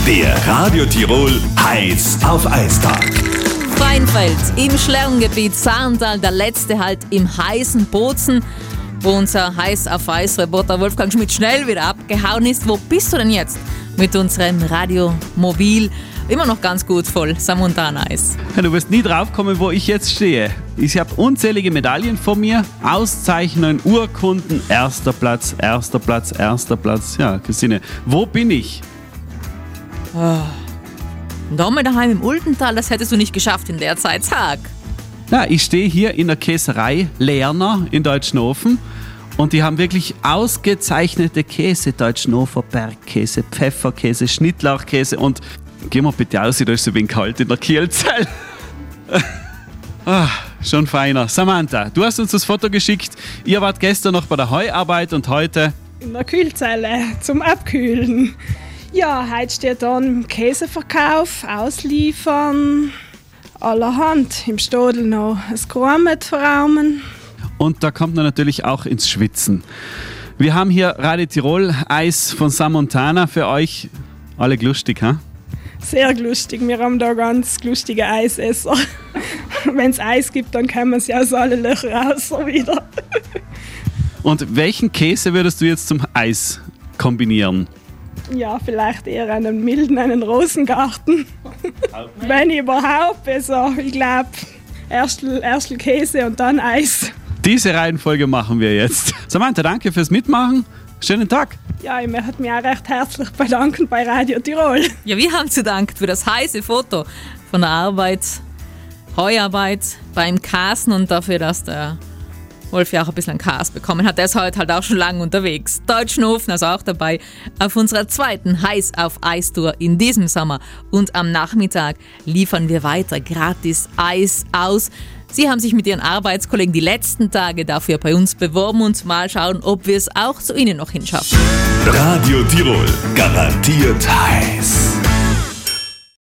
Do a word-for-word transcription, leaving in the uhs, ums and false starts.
Der Radio Tirol Heiß auf Eistag. Freinfeld im Schlerrengebiet Saarntal, der letzte Halt im heißen Bozen, wo unser Heiß auf Eis-Reporter Wolfgang Schmidt schnell wieder abgehauen ist. Wo bist du denn jetzt mit unserem Radio Mobil? Immer noch ganz gut voll, Samontana-Eis. Ja, du wirst nie draufkommen, wo ich jetzt stehe. Ich habe unzählige Medaillen vor mir, Auszeichnungen, Urkunden, erster Platz, erster Platz, erster Platz. Ja, Christine, wo bin ich? Oh. Da mal daheim im Ultental, das hättest du nicht geschafft in der Zeit. Sag. Ja, ich stehe hier in der Käserei Lerner in Deutschnofen und die haben wirklich ausgezeichnete Käse. Deutschnofer Bergkäse, Pfefferkäse, Schnittlauchkäse und geh mal bitte aus, da ist so ein wenig kalt in der Kielzelle. ah, schon feiner. Samantha, du hast uns das Foto geschickt. Ihr wart gestern noch bei der Heuarbeit und heute in der Kühlzelle zum Abkühlen. Ja, heute steht dann Käseverkauf, Ausliefern, allerhand. Im Stadel noch das Gourmet verraumen. Und da kommt man natürlich auch ins Schwitzen. Wir haben hier Radio Tirol Eis von Samontana für euch. Alle lustig, ha? Sehr lustig. Wir haben da ganz lustige Eisesser. Wenn es Eis gibt, dann kommen sie aus allen Löchern raus wieder. Und welchen Käse würdest du jetzt zum Eis kombinieren? Ja, vielleicht eher einen milden, einen Rosengarten. Wenn überhaupt. Also, ich glaube, erst, erst Käse und dann Eis. Diese Reihenfolge machen wir jetzt. Samantha, danke fürs Mitmachen. Schönen Tag. Ja, ich möchte mich auch recht herzlich bedanken bei Radio Tirol. Ja, wir haben zu danken für das heiße Foto von der Arbeit, Heuarbeit beim Kasen und dafür, dass der Wolf ja auch ein bisschen Kas bekommen hat. Der ist heute halt auch schon lange unterwegs. Deutschnofen also auch dabei auf unserer zweiten Heiß auf Eis-Tour in diesem Sommer. Und am Nachmittag liefern wir weiter gratis Eis aus. Sie haben sich mit Ihren Arbeitskollegen die letzten Tage dafür bei uns beworben und mal schauen, ob wir es auch zu Ihnen noch hinschaffen. Radio Tirol, garantiert heiß.